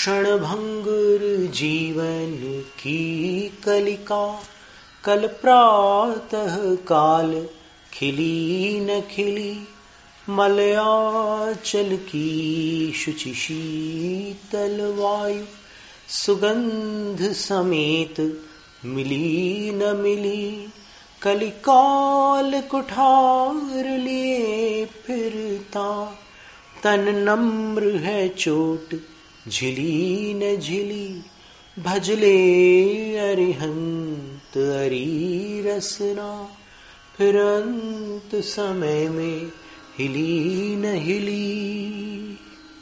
क्षणभंगुर जीवन की कलिका, कल प्रातः काल खिली न खिली, मलयाचल की शुचि शीतल वायु, सुगंध समेत मिली न मिली, कलिकाल कुठार लिए फिरता, तन नम्र है चोट झिली न झिली, भजले अरिहंत अरी रसना, फिर अंत समय में हिली न हिली।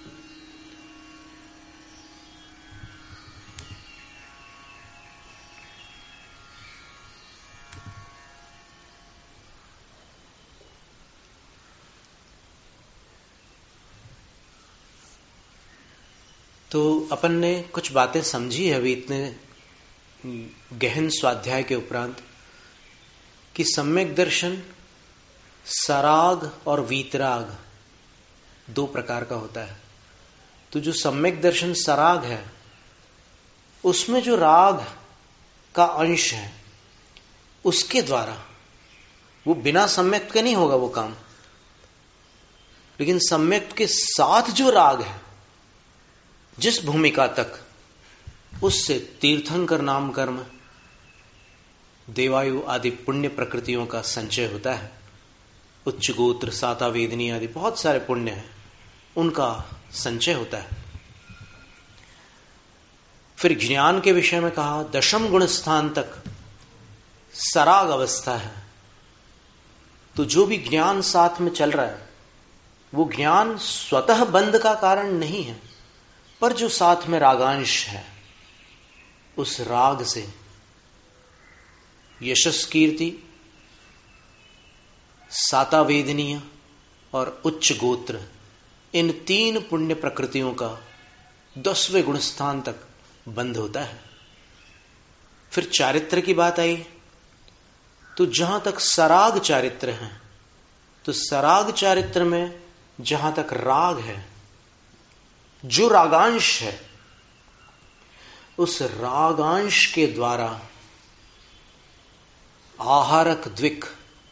तो अपन ने कुछ बातें समझी है अभी इतने गहन स्वाध्याय के उपरांत कि सम्यक दर्शन सराग और वीतराग दो प्रकार का होता है। तो जो सम्यक दर्शन सराग है उसमें जो राग का अंश है उसके द्वारा, वो बिना सम्यक के नहीं होगा वो काम, लेकिन सम्यक के साथ जो राग है जिस भूमिका तक, उससे तीर्थंकर नाम कर्म, देवायु आदि पुण्य प्रकृतियों का संचय होता है। उच्च गोत्र, साता वेदनी आदि बहुत सारे पुण्य हैं, उनका संचय होता है। फिर ज्ञान के विषय में कहा दशम गुण स्थान तक सराग अवस्था है। तो जो भी ज्ञान साथ में चल रहा है वो ज्ञान स्वतः बंध का कारण नहीं है, पर जो साथ में रागांश है उस राग से यशस कीर्ति, साता वेदनीय और उच्च गोत्र, इन तीन पुण्य प्रकृतियों का 10वें गुणस्थान तक बंध होता है। फिर चारित्र की बात आई तो जहां तक सराग चारित्र है, तो सराग चारित्र में जहां तक राग है, जो रागांश है, उस रागांश के द्वारा आहारक द्विक,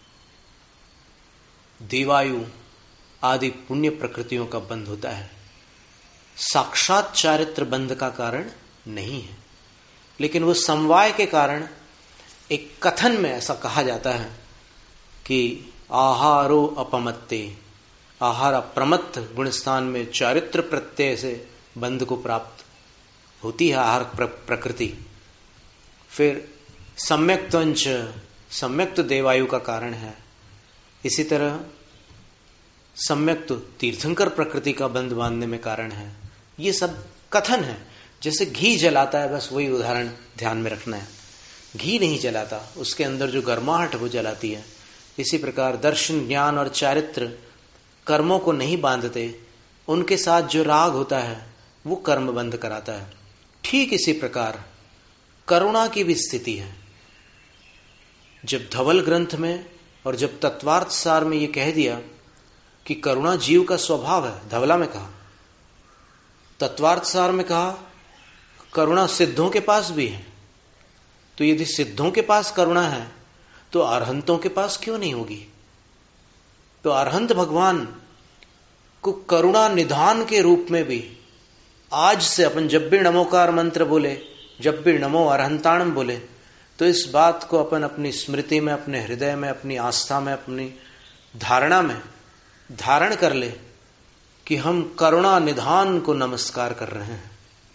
देवायु आदि पुण्य प्रकृतियों का बंध होता है। साक्षात चारित्र बंध का कारण नहीं है, लेकिन वो समवाय के कारण एक कथन में ऐसा कहा जाता है कि आहारो अपमत्ते, आहार अप्रमत्त गुणस्थान में चारित्र प्रत्यय से बंध को प्राप्त होती है आहार प्रकृति। फिर सम्यक्त्वंच, सम्यक्त देवायु का कारण है। इसी तरह सम्यक्त तीर्थंकर प्रकृति का बंध बांधने में कारण है। ये सब कथन है, जैसे घी जलाता है, बस वही उदाहरण ध्यान में रखना है। घी नहीं जलाता, उसके अंदर जो गर्माहट वो जलाती है। इसी प्रकार दर्शन, ज्ञान और चारित्र कर्मों को नहीं बांधते, उनके साथ जो राग होता है वो कर्म बंध कराता है। ठीक इसी प्रकार करुणा की भी स्थिति है। जब धवल ग्रंथ में और जब तत्वार्थ सार में ये कह दिया कि करुणा जीव का स्वभाव है, धवला में कहा, तत्वार्थ सार में कहा करुणा सिद्धों के पास भी है। तो यदि सिद्धों के पास करुणा है तो अरहंतों के पास क्यों नहीं होगी? तो अरहंत भगवान को करुणा निधान के रूप में भी आज से अपन जब भी नमोकार मंत्र बोले, जब भी नमो अरहंताणम बोले, तो इस बात को अपन अपनी स्मृति में, अपने हृदय में, अपनी आस्था में, अपनी धारणा में धारण कर ले कि हम करुणा निधान को नमस्कार कर रहे हैं।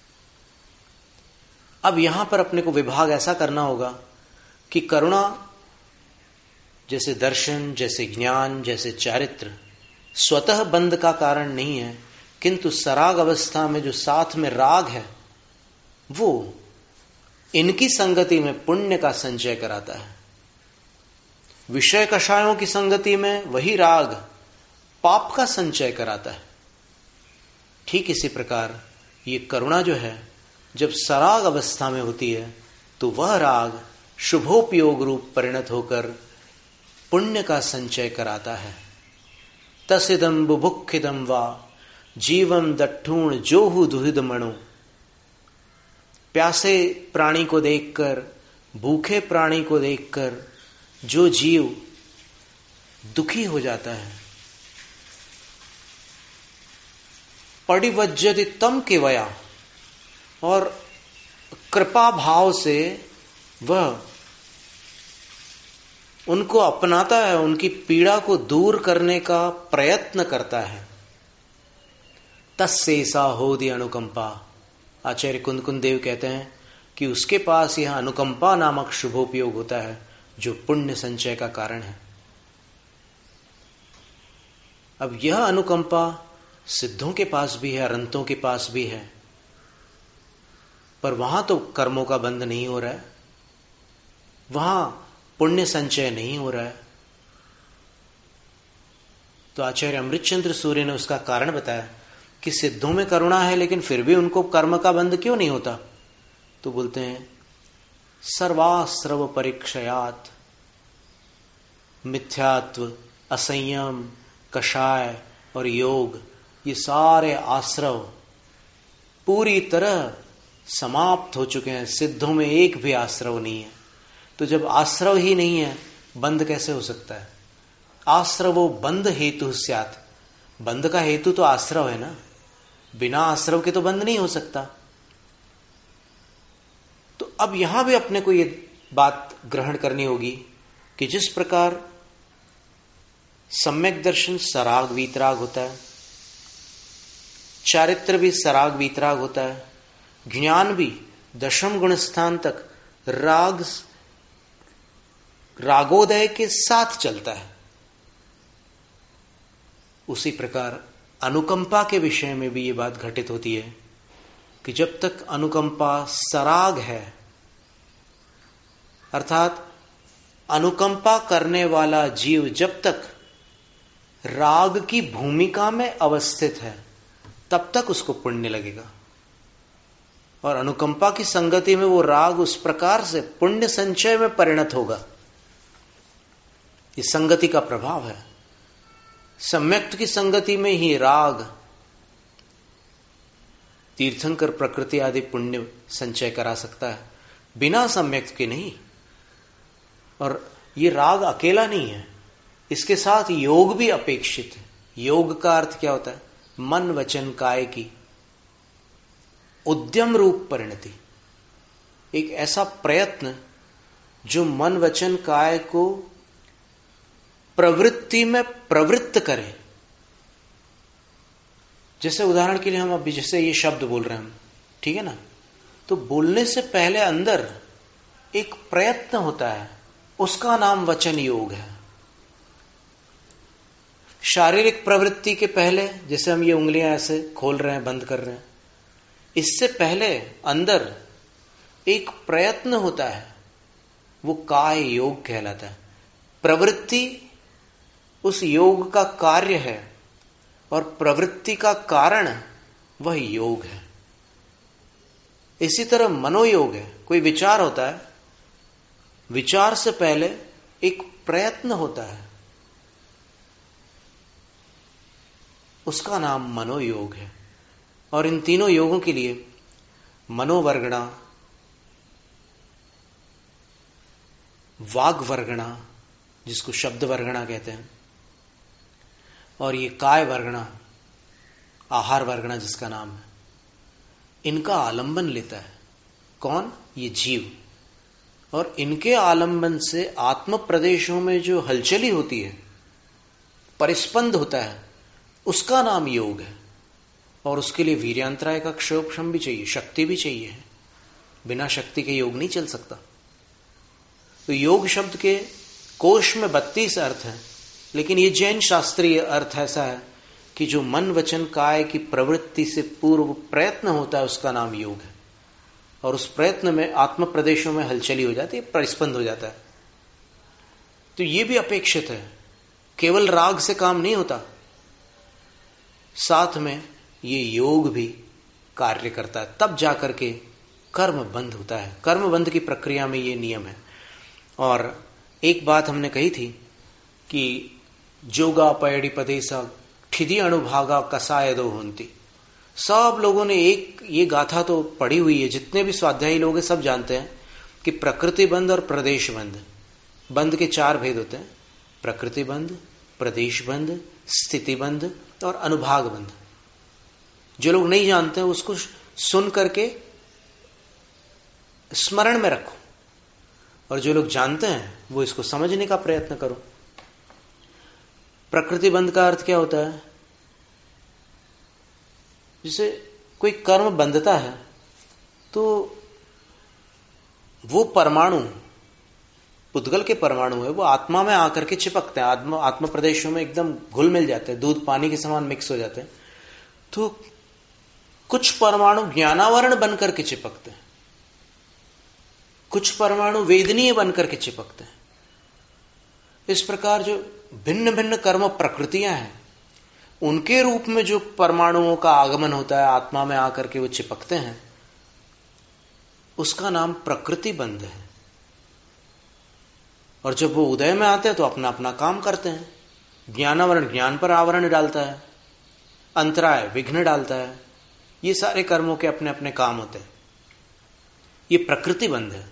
अब यहां पर अपने को विभाग ऐसा करना होगा कि करुणा जैसे दर्शन, जैसे ज्ञान, जैसे चारित्र स्वतः बंध का कारण नहीं है, किंतु सराग अवस्था में जो साथ में राग है वो इनकी संगति में पुण्य का संचय कराता है। विषय कषायों की संगति में वही राग पाप का संचय कराता है। ठीक इसी प्रकार ये करुणा जो है, जब सराग अवस्था में होती है तो वह राग शुभोपयोग रूप परिणत होकर पुण्य का संचय कराता है। तसिदम बुभुक्षिदम वा जीवम दट्ठूण जोहु दुहिद मणो प्यासे प्राणी को देखकर, भूखे प्राणी को देखकर जो जीव दुखी हो जाता है, पडिवज्जति तम केवया, और कृपा भाव से वह उनको अपनाता है, उनकी पीड़ा को दूर करने का प्रयत्न करता है, तस्सेसा होदि अनुकंपा। आचार्य कुंद देव कहते हैं कि उसके पास यह अनुकंपा नामक शुभोपयोग होता है, जो पुण्य संचय का कारण है। अब यह अनुकंपा सिद्धों के पास भी है, अरंतों के पास भी है, पर वहां तो कर्मों का बंध नहीं हो रहा है, वहां पुण्य संचय नहीं हो रहा है। तो आचार्य अमृतचंद्र सूर्य ने उसका कारण बताया कि सिद्धों में करुणा है, लेकिन फिर भी उनको कर्म का बंध क्यों नहीं होता? तो बोलते हैं सर्वाश्रव परीक्षयात, मिथ्यात्व, असंयम, कषाय और योग, ये सारे आश्रव पूरी तरह समाप्त हो चुके हैं। सिद्धों में एक भी आश्रव नहीं है। तो जब आश्रव ही नहीं है, बंध कैसे हो सकता है? आश्रवो बंध हेतु स्यात्, बंध का हेतु तो आश्रव है ना, बिना आश्रव के तो बंध नहीं हो सकता। तो अब यहां भी अपने को ये बात ग्रहण करनी होगी कि जिस प्रकार सम्यक दर्शन सराग वीतराग होता है, चारित्र भी सराग वीतराग होता है, ज्ञान भी दशम गुण स्थान तक रागोदय के साथ चलता है, उसी प्रकार अनुकंपा के विषय में भी ये बात घटित होती है कि जब तक अनुकंपा सराग है, अर्थात अनुकंपा करने वाला जीव जब तक राग की भूमिका में अवस्थित है, तब तक उसको पुण्य लगेगा। और अनुकंपा की संगति में वो राग उस प्रकार से पुण्य संचय में परिणत होगा। ये संगति का प्रभाव है। सम्यक्त की संगति में ही राग, तीर्थंकर प्रकृति आदि पुण्य संचय करा सकता है, बिना सम्यक्त के नहीं। और ये राग अकेला नहीं है, इसके साथ योग भी अपेक्षित है। योग का अर्थ क्या होता है? मन वचन काय की उद्यम रूप परिणति, एक ऐसा प्रयत्न जो मन वचन काय को प्रवृत्ति में प्रवृत्त करे। जैसे उदाहरण के लिए हम अभी जैसे ये शब्द बोल रहे हैं, ठीक है ना, तो बोलने से पहले अंदर एक प्रयत्न होता है, उसका नाम वचन योग है। शारीरिक प्रवृत्ति के पहले जैसे हम ये उंगलियां ऐसे खोल रहे हैं, बंद कर रहे हैं, इससे पहले अंदर एक प्रयत्न होता है, वो काय योग कहलाता है। प्रवृत्ति उस योग का कार्य है और प्रवृत्ति का कारण वह योग है। इसी तरह मनोयोग है। कोई विचार होता है, विचार से पहले एक प्रयत्न होता है, उसका नाम मनोयोग है। और इन तीनों योगों के लिए मनोवर्गणा, वाग वर्गणा जिसको शब्द वर्गणा कहते हैं, और ये काय वर्गणा, आहार वर्गणा जिसका नाम है, इनका आलंबन लेता है। कौन? ये जीव। और इनके आलंबन से आत्म प्रदेशों में जो हलचली होती है, परिस्पंद होता है, उसका नाम योग है। और उसके लिए वीर्यांतराय का क्षोभशम भी चाहिए, शक्ति भी चाहिए। बिना शक्ति के योग नहीं चल सकता। तो योग शब्द के कोश में 32 अर्थ हैं, लेकिन ये जैन शास्त्रीय अर्थ ऐसा है कि जो मन वचन काय की प्रवृत्ति से पूर्व प्रयत्न होता है, उसका नाम योग है। और उस प्रयत्न में आत्म प्रदेशों में हलचली हो जाती है, परिस्पंद हो जाता है। तो ये भी अपेक्षित है। केवल राग से काम नहीं होता, साथ में ये योग भी कार्य करता है, तब जाकर के कर्म बंध होता है। कर्म बंध की प्रक्रिया में ये नियम है। और एक बात हमने कही थी कि जोगा पैड़ी पदेसा ठिदी अणुभागा कसाय दो होती, सब लोगों ने एक ये गाथा तो पढ़ी हुई है, जितने भी स्वाध्यायी लोग हैं सब जानते हैं कि प्रकृति बंध और प्रदेश बंध, बंध के 4 भेद होते हैं, प्रकृति बंध, प्रदेश बंध, स्थिति बंध और अनुभाग बंध। जो लोग नहीं जानते हैं उसको सुन करके स्मरण में रखो, और जो लोग जानते हैं वो इसको समझने का प्रयत्न करो। प्रकृति बंध का अर्थ क्या होता है? जैसे कोई कर्म बंधता है तो वो परमाणु, पुद्गल के परमाणु है, वो आत्मा में आकर के चिपकते हैं, आत्म प्रदेशों में एकदम घुल मिल जाते हैं, दूध पानी के समान मिक्स हो जाते हैं। तो कुछ परमाणु ज्ञानावरण बनकर के चिपकते हैं, कुछ परमाणु वेदनीय बनकर के चिपकते हैं। इस प्रकार जो भिन्न भिन्न कर्म प्रकृतियां हैं, उनके रूप में जो परमाणुओं का आगमन होता है, आत्मा में आकर के वो चिपकते हैं, उसका नाम प्रकृति बंध है। और जब वो उदय में आते हैं तो अपना अपना काम करते हैं। ज्ञानावरण ज्ञान पर आवरण डालता है, अंतराय विघ्न डालता है, ये सारे कर्मों के अपने अपने काम होते हैं। ये प्रकृति बंध है।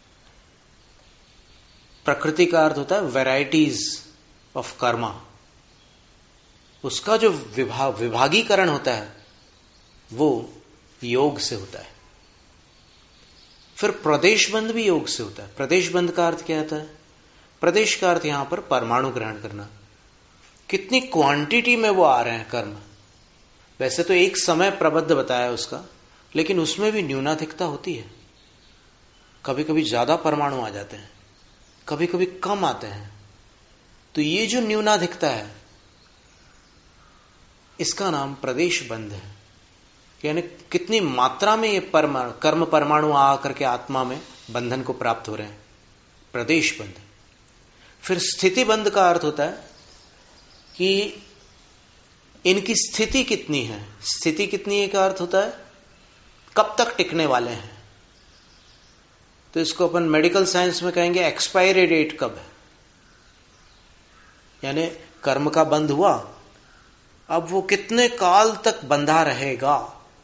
प्रकृति का अर्थ होता है वैरायटीज ऑफ कर्मा। उसका जो विभागीकरण होता है वो योग से होता है। फिर प्रदेश बंध भी योग से होता है। प्रदेश बंध का अर्थ क्या होता है? प्रदेश का अर्थ यहां पर परमाणु ग्रहण करना। कितनी क्वांटिटी में वो आ रहे हैं कर्म। वैसे तो एक समय प्रबद्ध बताया उसका, लेकिन उसमें भी न्यूनाधिकता होती है। कभी कभी ज्यादा परमाणु आ जाते हैं, कभी कभी कम आते हैं। तो ये जो न्यूनाधिकता है, इसका नाम प्रदेश बंध है। यानी कितनी मात्रा में ये कर्म परमाणु आकर के आत्मा में बंधन को प्राप्त हो रहे हैं, प्रदेश बंध। फिर स्थिति बंध का अर्थ होता है कि इनकी स्थिति कितनी है। स्थिति कितनी है का अर्थ होता है कब तक टिकने वाले हैं। तो इसको अपन मेडिकल साइंस में कहेंगे एक्सपायरी डेट कब है। यानी कर्म का बंध हुआ, अब वो कितने काल तक बंधा रहेगा,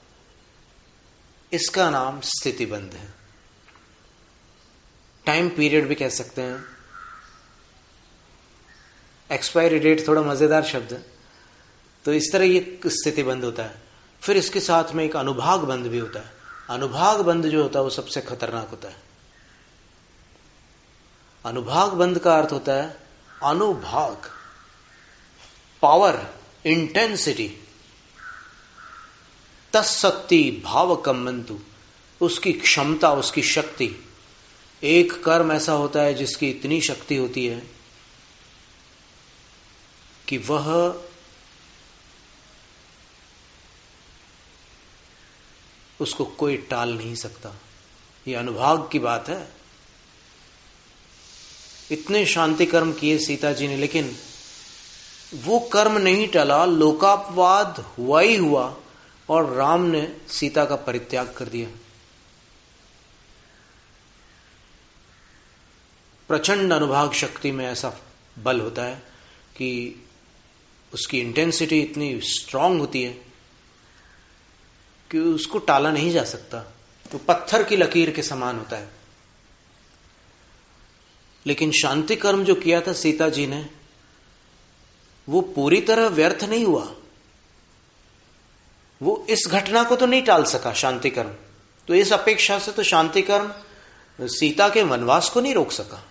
इसका नाम स्थिति बंध है। टाइम पीरियड भी कह सकते हैं। एक्सपायरी डेट थोड़ा मजेदार शब्द है। तो इस तरह ये स्थिति बंध होता है। फिर इसके साथ में एक अनुभाग बंध भी होता है। अनुभाग बंध जो होता है वो सबसे खतरनाक होता है। अनुभाग बंध का अर्थ होता है अनुभाग, पावर, इंटेंसिटी। तत्शक्ति भाव कम्मंतु, उसकी क्षमता, उसकी शक्ति। एक कर्म ऐसा होता है जिसकी इतनी शक्ति होती है कि वह उसको कोई टाल नहीं सकता। यह अनुभाग की बात है। इतने शांति कर्म किए सीता जी ने, लेकिन वो कर्म नहीं टला, लोकापवाद हुआ ही हुआ और राम ने सीता का परित्याग कर दिया। प्रचंड अनुभाग शक्ति में ऐसा बल होता है कि उसकी इंटेंसिटी इतनी स्ट्रांग होती है कि उसको टाला नहीं जा सकता। तो पत्थर की लकीर के समान होता है। लेकिन शांति कर्म जो किया था सीता जी ने, वो पूरी तरह व्यर्थ नहीं हुआ। वो इस घटना को तो नहीं टाल सका शांति कर्म। तो इस अपेक्षा से तो शांति कर्म सीता के वनवास को नहीं रोक सका।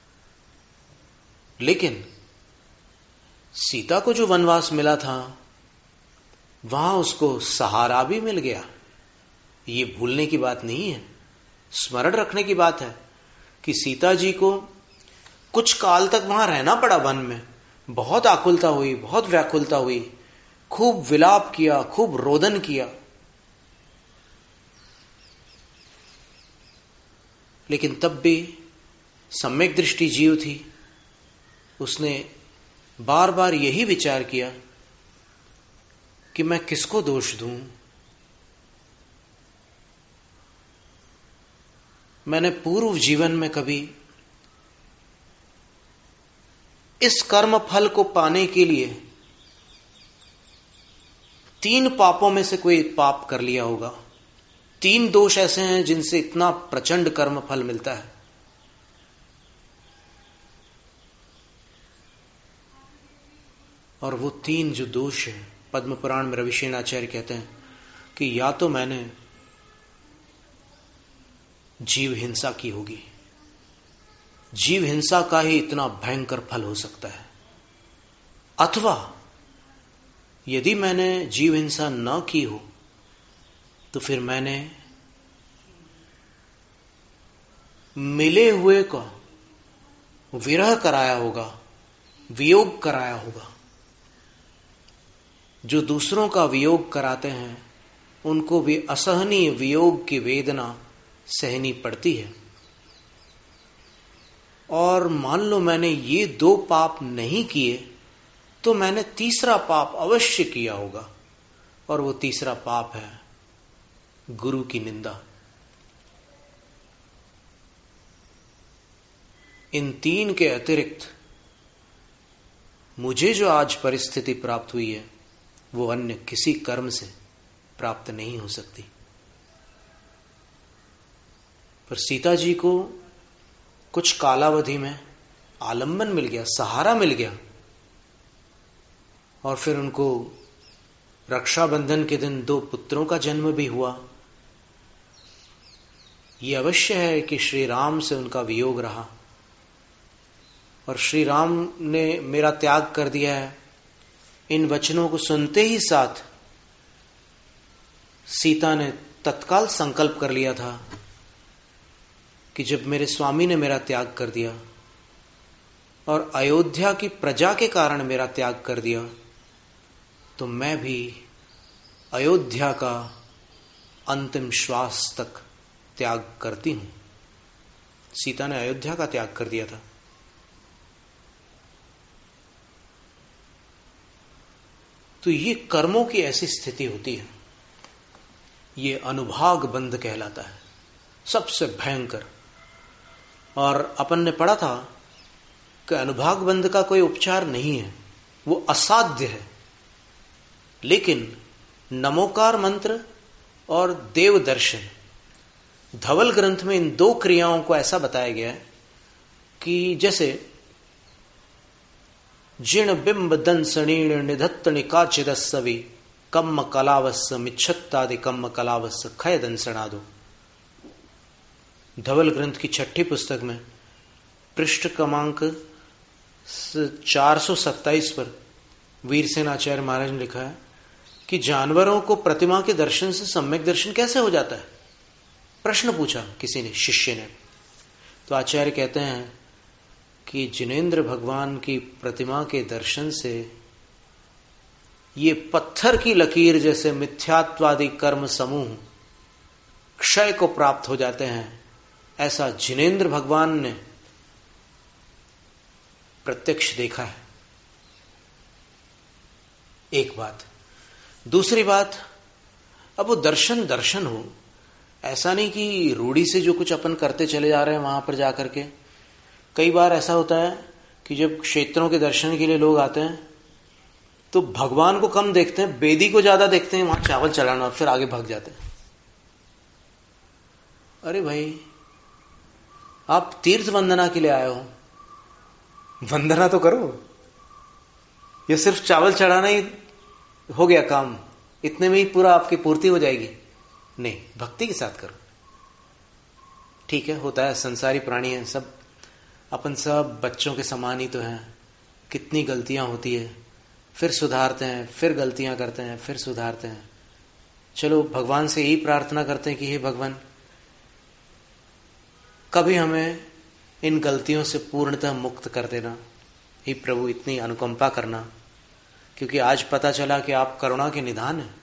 लेकिन सीता को जो वनवास मिला था, वहां उसको सहारा भी मिल गया। ये भूलने की बात नहीं है, स्मरण रखने की बात है कि सीता जी को कुछ काल तक वहां रहना पड़ा वन में। बहुत आकुलता हुई, बहुत व्याकुलता हुई, खूब विलाप किया, खूब रोदन किया। लेकिन तब भी सम्यक दृष्टि जीव थी। उसने बार बार यही विचार किया कि मैं किसको दोष दूं। मैंने पूर्व जीवन में कभी इस कर्म फल को पाने के लिए 3 पापों में से कोई पाप कर लिया होगा। 3 दोष ऐसे हैं जिनसे इतना प्रचंड कर्म फल मिलता है। और वो 3 जो दोष है, पद्म पुराण में रविशेन आचार्य कहते हैं कि या तो मैंने जीव हिंसा की होगी, जीव हिंसा का ही इतना भयंकर फल हो सकता है, अथवा यदि मैंने जीव हिंसा न की हो तो फिर मैंने मिले हुए को विरह कराया होगा, वियोग कराया होगा। जो दूसरों का वियोग कराते हैं उनको भी असहनीय वियोग की वेदना सहनी पड़ती है। और मान लो मैंने ये 2 पाप नहीं किए तो मैंने तीसरा पाप अवश्य किया होगा, और वो तीसरा पाप है गुरु की निंदा। इन 3 के अतिरिक्त मुझे जो आज परिस्थिति प्राप्त हुई है वो अन्य किसी कर्म से प्राप्त नहीं हो सकती। पर सीता जी को कुछ कालावधि में आलंबन मिल गया, सहारा मिल गया, और फिर उनको रक्षाबंधन के दिन 2 पुत्रों का जन्म भी हुआ। ये अवश्य है कि श्री राम से उनका वियोग रहा, और श्री राम ने मेरा त्याग कर दिया है। इन वचनों को सुनते ही साथ सीता ने तत्काल संकल्प कर लिया था कि जब मेरे स्वामी ने मेरा त्याग कर दिया और अयोध्या की प्रजा के कारण मेरा त्याग कर दिया, तो मैं भी अयोध्या का अंतिम श्वास तक त्याग करती हूं। सीता ने अयोध्या का त्याग कर दिया था। तो ये कर्मों की ऐसी स्थिति होती है, ये अनुभाग बंध कहलाता है, सबसे भयंकर। और अपन ने पढ़ा था कि अनुभाग बंध का कोई उपचार नहीं है, वो असाध्य है। लेकिन नमोकार मंत्र और देव दर्शन, धवल ग्रंथ में इन 2 क्रियाओं को ऐसा बताया गया है कि जैसे जिण बिंब दंसणीण निधत्त निकाचिदस्सवि कम्म कलावस्स मिच्छत्तादि कम्म कलावस्स खय दंसणादो। धवल ग्रंथ की 6ठी पुस्तक में पृष्ठ क्रमांक 427 पर वीरसेन आचार्य महाराज ने लिखा है कि जानवरों को प्रतिमा के दर्शन से सम्यक दर्शन कैसे हो जाता है। प्रश्न पूछा किसी ने, शिष्य ने। तो आचार्य कहते हैं कि जिनेंद्र भगवान की प्रतिमा के दर्शन से ये पत्थर की लकीर जैसे मिथ्यात्वादी कर्म समूह क्षय को प्राप्त हो जाते हैं, ऐसा जिनेंद्र भगवान ने प्रत्यक्ष देखा है। एक बात। दूसरी बात, अब वो दर्शन दर्शन हो, ऐसा नहीं कि रूढ़ी से जो कुछ अपन करते चले जा रहे हैं वहां पर जाकर के। कई बार ऐसा होता है कि जब क्षेत्रों के दर्शन के लिए लोग आते हैं तो भगवान को कम देखते हैं, बेदी को ज्यादा देखते हैं, वहां चावल चढ़ाना, और फिर आगे भाग जाते हैं। अरे भाई, आप तीर्थ वंदना के लिए आए हो, वंदना तो करो। ये सिर्फ चावल चढ़ाना ही हो गया काम, इतने में ही पूरा आपकी पूर्ति हो जाएगी? नहीं, भक्ति के साथ करो। ठीक है, होता है, संसारी प्राणी है सब, अपन सब बच्चों के समान ही तो हैं। कितनी गलतियां होती है, फिर सुधारते हैं, फिर गलतियां करते हैं, फिर सुधारते हैं। चलो भगवान से यही प्रार्थना करते हैं कि हे भगवान, कभी हमें इन गलतियों से पूर्णतः मुक्त कर देना। हे प्रभु, इतनी अनुकंपा करना, क्योंकि आज पता चला कि आप करुणा के निधान हैं,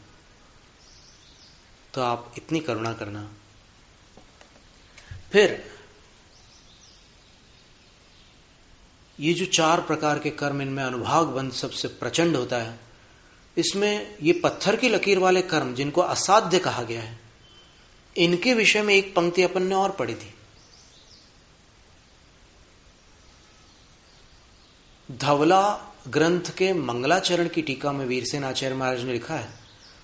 तो आप इतनी करुणा करना। फिर ये जो 4 प्रकार के कर्म, इनमें अनुभाग बंध सबसे प्रचंड होता है। इसमें ये पत्थर की लकीर वाले कर्म जिनको असाध्य कहा गया है, इनके विषय में एक पंक्ति अपन ने और पढ़ी थी। धवला ग्रंथ के मंगलाचरण की टीका में वीरसेन आचार्य महाराज ने लिखा है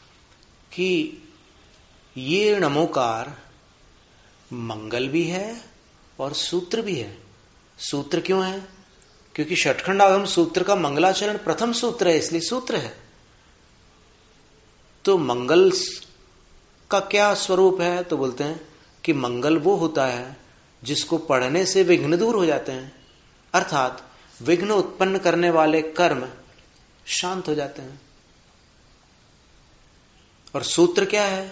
कि ये नमोकार मंगल भी है और सूत्र भी है। सूत्र क्यों है? क्योंकि षटखंड आगम सूत्र का मंगलाचरण प्रथम सूत्र है, इसलिए सूत्र है। तो मंगल का क्या स्वरूप है? तो बोलते हैं कि मंगल वो होता है जिसको पढ़ने से विघ्न दूर हो जाते हैं, अर्थात विघ्न उत्पन्न करने वाले कर्म शांत हो जाते हैं। और सूत्र क्या है?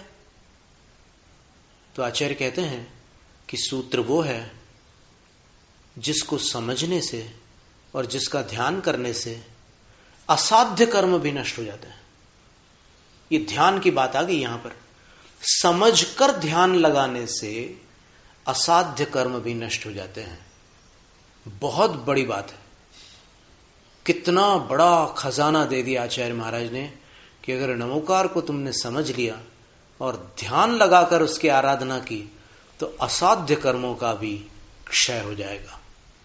तो आचार्य कहते हैं कि सूत्र वो है जिसको समझने से और जिसका ध्यान करने से असाध्य कर्म भी नष्ट हो जाते हैं। ये ध्यान की बात आ गई यहां पर। समझकर ध्यान लगाने से असाध्य कर्म भी नष्ट हो जाते हैं। बहुत बड़ी बात है। कितना बड़ा खजाना दे दिया आचार्य महाराज ने कि अगर नमोकार को तुमने समझ लिया और ध्यान लगाकर उसकी आराधना की तो असाध्य कर्मों का भी क्षय हो जाएगा।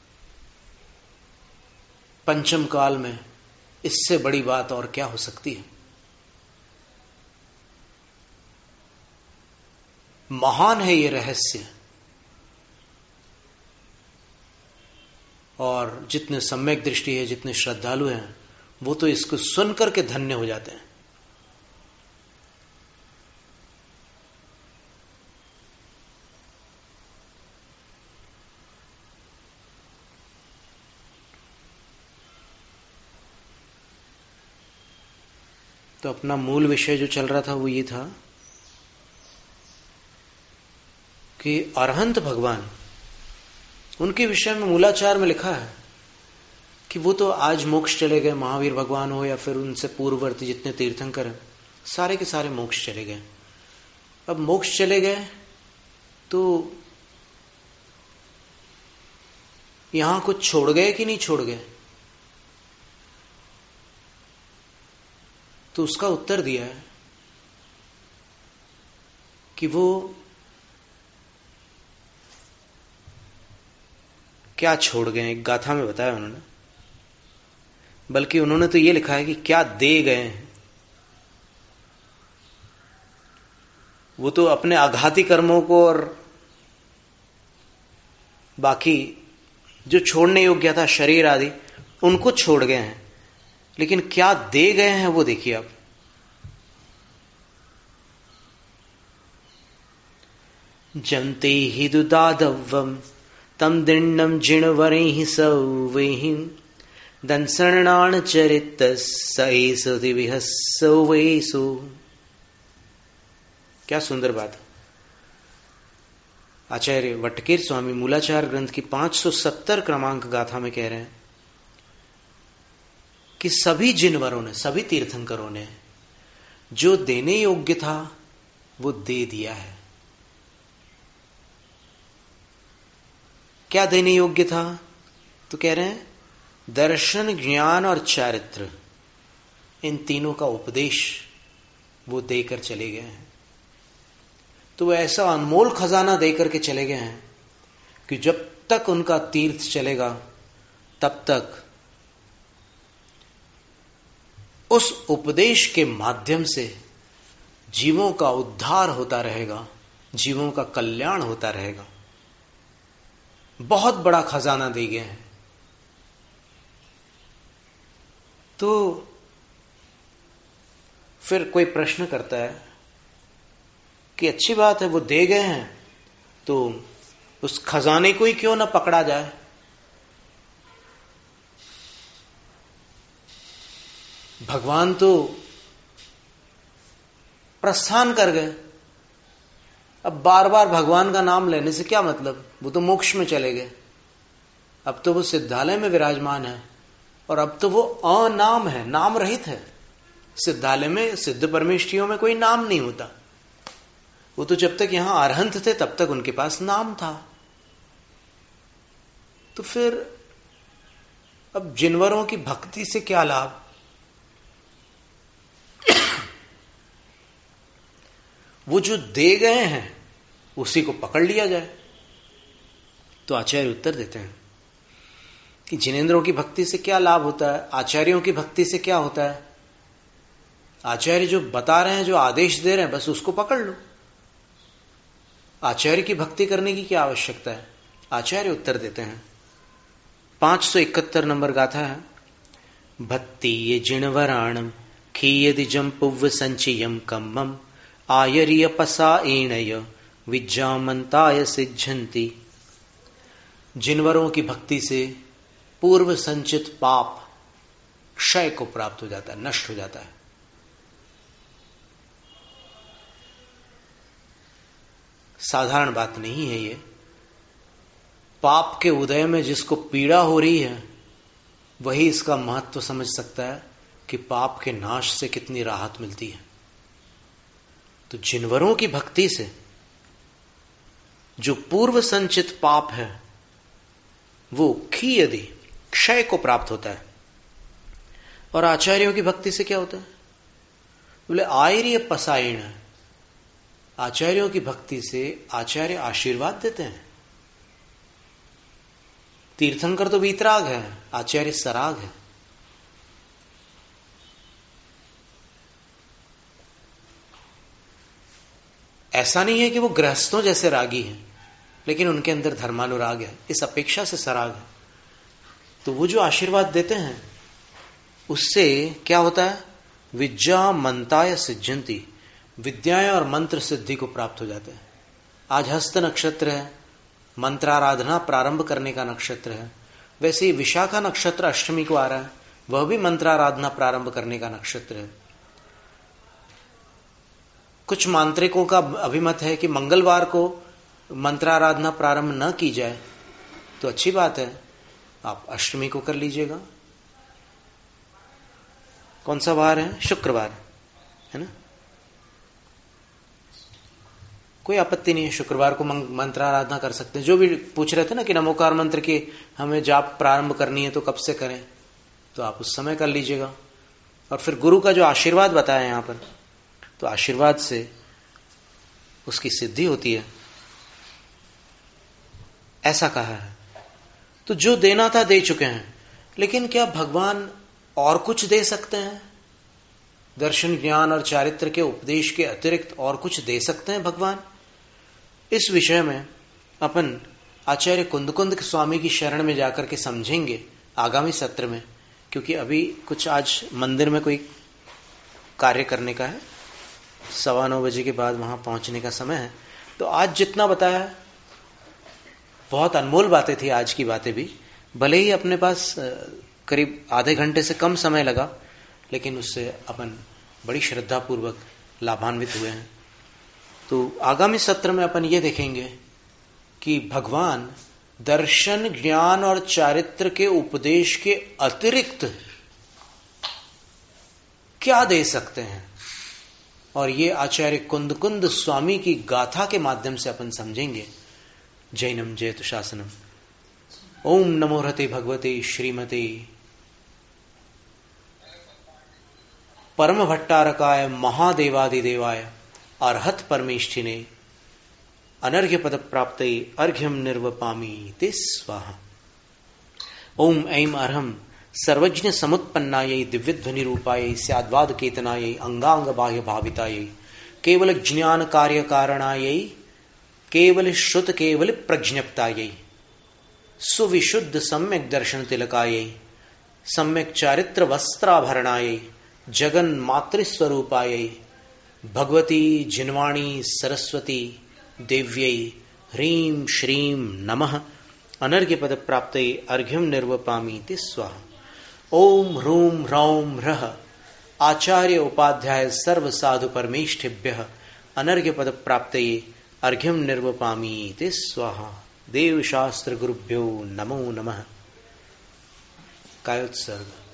पंचम काल में इससे बड़ी बात और क्या हो सकती है? महान है ये रहस्य। और जितने सम्यक दृष्टि है, जितने श्रद्धालु हैं, वो तो इसको सुनकर के धन्य हो जाते हैं। तो अपना मूल विषय जो चल रहा था वो ये था कि अरहंत भगवान, उनके विषय में मूलाचार में लिखा है कि वो तो आज मोक्ष चले गए। महावीर भगवान हो या फिर उनसे पूर्ववर्ती जितने तीर्थंकर हैं, सारे के सारे मोक्ष चले गए। अब मोक्ष चले गए तो यहां कुछ छोड़ गए कि नहीं छोड़ गए? तो उसका उत्तर दिया है कि वो क्या छोड़ गए, एक गाथा में बताया उन्होंने। बल्कि उन्होंने तो ये लिखा है कि क्या दे गए हैं। वो तो अपने आघाती कर्मों को और बाकी जो छोड़ने योग्य था, शरीर आदि, उनको छोड़ गए हैं। लेकिन क्या दे गए हैं वो देखिए आप। जंते हि दुदादव्वम तम दिण्डम जिणवरेहि सौवेहि दंसरणान चरित सैसु दिविहसौवेसु। क्या सुंदर बात। आचार्य वटकेर स्वामी मूलाचार ग्रंथ की 570 क्रमांक गाथा में कह रहे हैं कि सभी जिनवरों ने, सभी तीर्थंकरों ने जो देने योग्य था वो दे दिया है। क्या देने योग्य था? तो कह रहे हैं दर्शन, ज्ञान और चारित्र, इन तीनों का उपदेश वो देकर चले गए हैं। तो वो ऐसा अनमोल खजाना देकर के चले गए हैं कि जब तक उनका तीर्थ चलेगा तब तक उस उपदेश के माध्यम से जीवों का उद्धार होता रहेगा, जीवों का कल्याण होता रहेगा। बहुत बड़ा खजाना दे गए हैं। तो फिर कोई प्रश्न करता है कि अच्छी बात है वो दे गए हैं, तो उस खजाने को ही क्यों ना पकड़ा जाए। भगवान तो प्रस्थान कर गए, अब बार बार भगवान का नाम लेने से क्या मतलब? वो तो मोक्ष में चले गए। अब तो वो सिद्धालय में विराजमान है और अब तो वो अनाम है, नाम रहित है। सिद्धालय में, सिद्ध परमेष्ठियों में कोई नाम नहीं होता। वो तो जब तक यहां अरहंत थे तब तक उनके पास नाम था। तो फिर अब जिनवरों की भक्ति से क्या लाभ? वो जो दे गए हैं उसी को पकड़ लिया जाए। तो आचार्य उत्तर देते हैं कि जिनेंद्रों की भक्ति से क्या लाभ होता है, आचार्यों की भक्ति से क्या होता है? आचार्य जो बता रहे हैं, जो आदेश दे रहे हैं, बस उसको पकड़ लो। आचार्य की भक्ति करने की क्या आवश्यकता है? आचार्य उत्तर देते हैं। 571 नंबर गाथा है। भक्ति ये जिणवराणम खीयदिजम पुव्व संचयम कम्मम आयरिय पसा एणय विज्जामंताय सिद्धंती। जिनवरों की भक्ति से पूर्व संचित पाप क्षय को प्राप्त हो जाता है, नष्ट हो जाता है। साधारण बात नहीं है ये। पाप के उदय में जिसको पीड़ा हो रही है वही इसका महत्व समझ सकता है कि पाप के नाश से कितनी राहत मिलती है। तो जिनवरों की भक्ति से जो पूर्व संचित पाप है वो खीयदि क्षय को प्राप्त होता है। और आचार्यों की भक्ति से क्या होता है? बोले आयर्य पसायण। आचार्यों की भक्ति से आचार्य आशीर्वाद देते हैं। तीर्थंकर तो वीतराग है, आचार्य सराग है। ऐसा नहीं है कि वो गृहस्थों जैसे रागी हैं, लेकिन उनके अंदर धर्मानुराग है, इस अपेक्षा से सराग है। तो वो जो आशीर्वाद देते हैं उससे क्या होता है? विद्या मंताय सिद्धंती। विद्याएं और मंत्र सिद्धि को प्राप्त हो जाते हैं। आज हस्त नक्षत्र है, मंत्राराधना प्रारंभ करने का नक्षत्र है। वैसे ही विशाखा नक्षत्र अष्टमी को आ रहा है, वह भी मंत्राराधना प्रारंभ करने का नक्षत्र है। कुछ मांत्रिकों का अभिमत है कि मंगलवार को मंत्राराधना प्रारंभ न की जाए तो अच्छी बात है, आप अष्टमी को कर लीजिएगा। कौन सा वार है? शुक्रवार है ना। कोई आपत्ति नहीं है, शुक्रवार को मंत्राराधना कर सकते हैं। जो भी पूछ रहे थे ना कि नमोकार मंत्र की हमें जाप प्रारंभ करनी है तो कब से करें, तो आप उस समय कर लीजिएगा। और फिर गुरु का जो आशीर्वाद बताया यहां पर, तो आशीर्वाद से उसकी सिद्धि होती है, ऐसा कहा है। तो जो देना था दे चुके हैं, लेकिन क्या भगवान और कुछ दे सकते हैं? दर्शन ज्ञान और चारित्र के उपदेश के अतिरिक्त और कुछ दे सकते हैं भगवान? इस विषय में अपन आचार्य कुंदकुंद स्वामी की शरण में जाकर के समझेंगे आगामी सत्र में, क्योंकि अभी कुछ आज मंदिर में कोई कार्य करने का है, 9:15 बजे के बाद वहां पहुंचने का समय है। तो आज जितना बताया बहुत अनमोल बातें थी, आज की बातें भी, भले ही अपने पास करीब आधे घंटे से कम समय लगा, लेकिन उससे अपन बड़ी श्रद्धा पूर्वक लाभान्वित हुए हैं। तो आगामी सत्र में अपन ये देखेंगे कि भगवान दर्शन ज्ञान और चारित्र के उपदेश के अतिरिक्त क्या दे सकते हैं, और ये आचार्य कुंदकुंद स्वामी की गाथा के माध्यम से अपन समझेंगे। जैनम जयतु शासनम। ओम नमो हते भगवते श्रीमते परम भट्टारकाय महादेवादिदेवाय अर्हत परमेष्ठिने अनर्घ्य पद प्राप्त अर्घ्यम निर्वपामी ते स्वाहा। ओम ऐं अर्हम सर्वज्ञ समुत्पन्नायै दिव्यध्वनि रूपायै स्याद्वाद केतनायै अंगांग बाह्य भावितायै केवल ज्ञान कार्य कारणायै केवल श्रुत केवल प्रज्ञप्तायै सुविशुद्ध सम्यक दर्शन तिलकायै सम्यक चारित्र वस्त्राभरणायै जगन मातृस्वरूपायै भगवती जिनवाणी सरस्वती देव्यै ह्रीं श्रीं नमः अनर्घ्य पद प्राप्ते अर्घ्यम निर्वपामी ते स्वाहा। ओम ह्रूं ह्रौं ह्रः आचार्य उपाध्याय सर्व साधु परमेष्ठिभ्यः अनर्घ्य पद प्राप्ते अर्घ्यम निर्वपामी ते स्वाहा। देव शास्त्र गुरुभ्यो नमो नमः। कायोत्सर्ग।